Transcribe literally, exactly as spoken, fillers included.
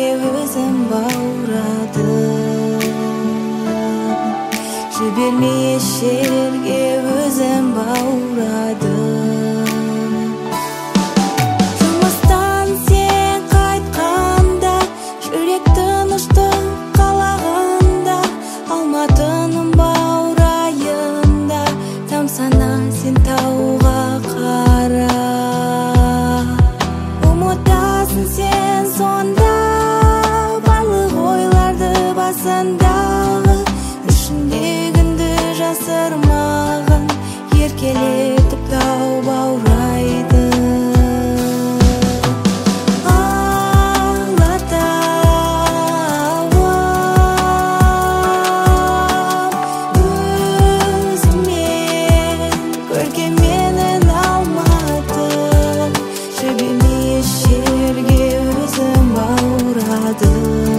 өзім бауырадым. Жібермей еш жерге өзім бауырадым. Жұмыстан сен қайтқанда, жүрек тыныштық қалағанда, Алматының баурайында тамсана сен тауға қара. Ұмытасың сен сонда барлық ойларды басындағы, ішіндегінді жасырмағын еркелетіп тау баурайды. Алатауым өзімен көрген менің Алматым, жібермей еш жерге өзім бауырадым.